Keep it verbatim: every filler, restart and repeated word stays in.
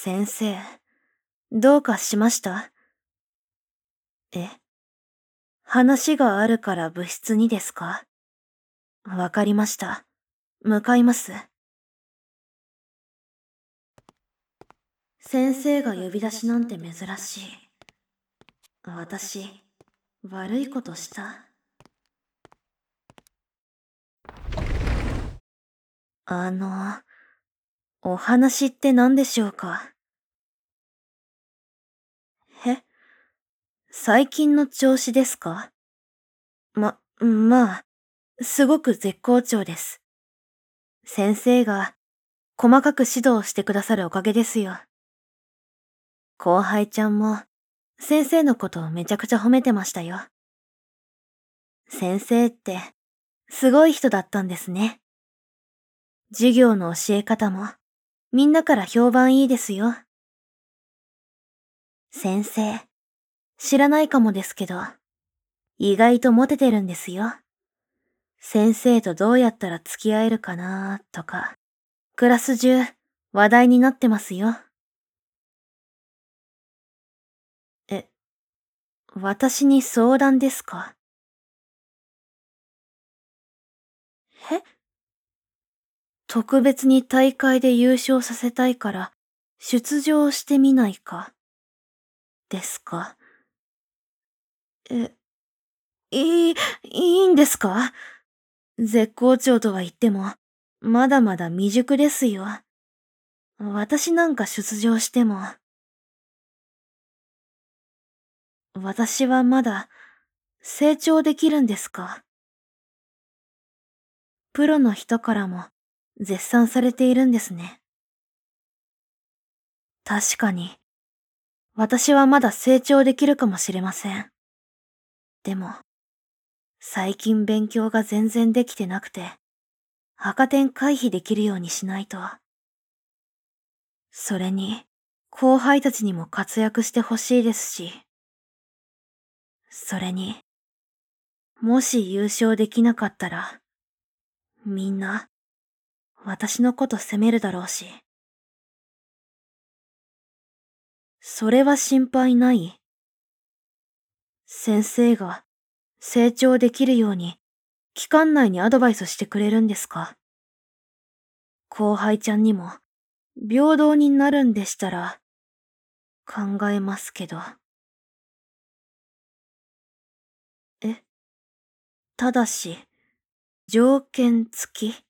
先生、どうかしました？え、話があるから部室にですか？わかりました。向かいます。先生が呼び出しなんて珍しい。私、悪いことした？あの、お話って何でしょうか？え、最近の調子ですか？ま、まあ、すごく絶好調です。先生が細かく指導してくださるおかげですよ。後輩ちゃんも先生のことをめちゃくちゃ褒めてましたよ。先生ってすごい人だったんですね。授業の教え方もみんなから評判いいですよ。先生、知らないかもですけど、意外とモテてるんですよ。先生とどうやったら付き合えるかなとか、クラス中話題になってますよ。え、私に相談ですか？え、特別に大会で優勝させたいから出場してみないかですか？え、いい、いいんですか？絶好調とは言っても、まだまだ未熟ですよ。私なんか出場しても、私はまだ成長できるんですか？プロの人からも絶賛されているんですね。確かに、私はまだ成長できるかもしれません。でも、最近勉強が全然できてなくて、赤点回避できるようにしないと。それに、後輩たちにも活躍してほしいですし、それに、もし優勝できなかったら、みんな、私のこと責めるだろうし。それは心配ない？先生が成長できるように、期間内にアドバイスしてくれるんですか？後輩ちゃんにも、平等になるんでしたら、考えますけど。え、ただし、条件付き？